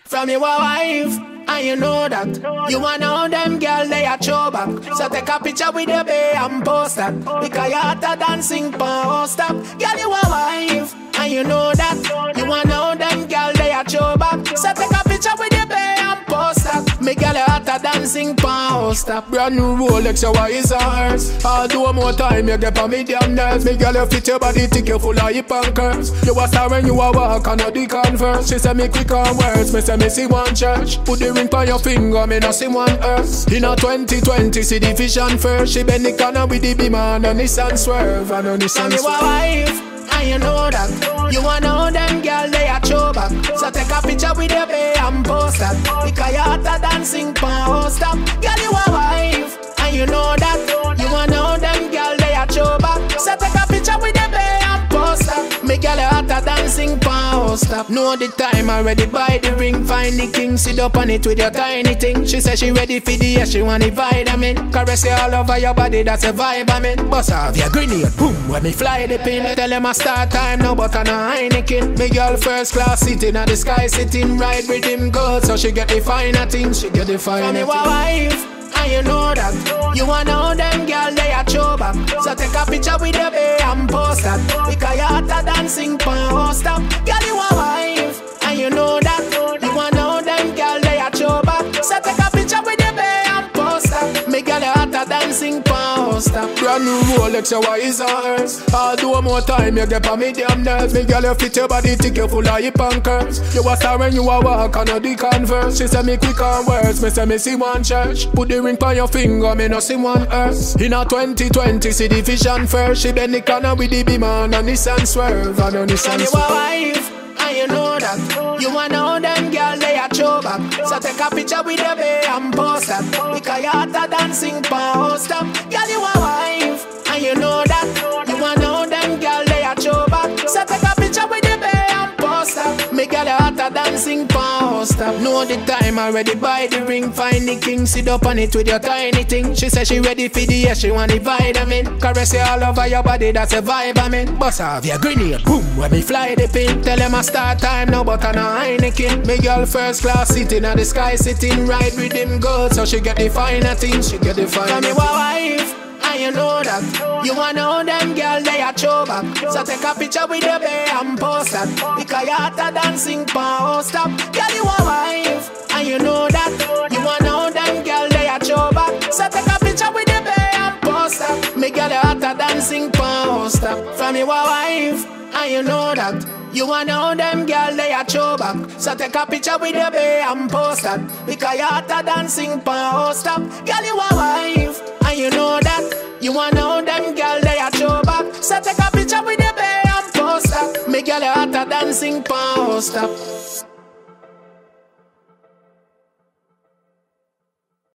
From your wife, and you know that. You want know them girl, they a throw back. So take a picture with your bae and post that. Because you hotter dancing pan stop. Girl, you a wife, and you know that. You want know them girl, they a throw back. So take a picture with your bae and post that. Me girl, you hotter dancing pan stop. Brand new Rolex, your eyes are hers. I'll do more time, you get on me damn nerves. Me girl, you fit your body, think you full of hip and curves. You a star when you a walk and the Converse. She say me quick on words, me say me see one church. Put the ring on your finger, me no see one earth. In a 2020, see the vision first. She bend the corner with the beam and a Nissan Swerve. And a Nissan Swerve. You a wife, and you know that. You want know them girl, they a throw back. So take a picture with your bae and post that. Because you hotter dancing pan stop. Girl, you a wife, and you know that. You want know them girl, they a throw back. So take a picture with your bae and post that. Me girl, you hotter dancing pan stop. Know the time already, buy the ring. Find the king, sit up on it with your tiny thing. She say she ready for the yes, she want the vitamin. Caress you all over your body, that's a vibe I'm in. Bust off your grenade, boom, when me fly the pin. Tell them I start time, no but on a Heineken. Me girl first class sitting at the sky, sitting right with him good. So she get the finer things, she get the finer things. From your wife, and you know that. You want know them girl, they a throw back. So take a picture with your bae and post that. Because you hotter dancing pan stop. Girl, you a wife, and you know that. You want know them girl, they a throw back. So take a picture with your bae and post that. Me girl, you hotter dancing pan stop. Brand new Rolex, your eyes are hers. I'll do more time, you get on me damn nerves. Me girl, you fit your body, think you full of hip and curves. You a star when you a walk and the Converse. She say me quick on words, me say me see one church. Put the ring on your finger, me no see one earth. In a 2020, see the vision first. She bend the corner with the beam and a Nissan Swerve. And a Nissan Swerve. You a wife, and you know that. You want know them girl, they a throw back. So take a picture with your bae and post that. Because you hotter dancing pan stop. Girl, you a wife, and you know that. You want know them girl, they a throw back. So take a picture with your bae and post that. Me girl, you hotter dancing pan stop. Know the time already, buy the ring. Find the king, sit up on it with your tiny thing. She say she ready for the yes, she want the vitamin. Caress you all over your body, that's a vibe I'm in. Bust off your grenade, boom, when me fly the pin. Tell them I start time, no but on a Heineken. Me girl first class sitting at the sky, sitting right with him good. So she get the finer things, she get the finer things. From your wife, and you know that. You want know them girl, they a throw back. So take a picture with your bae and post that. Because you hotter dancing pan stop. Girl, you a wife, and you know that. You want know them girl, they a throw back. So take a picture with your bae and post that. Me girl, you hotter dancing pan stop. From your wife, and you know that. You want know them girl, they a throw back. So take a picture with your bae and post that. Because you hotter dancing pan stop. Girl, you a wife, and you know that. You want know them girl, they a throw back. So take a picture with your bae and post that. Me girl, you hotter dancing pan stop.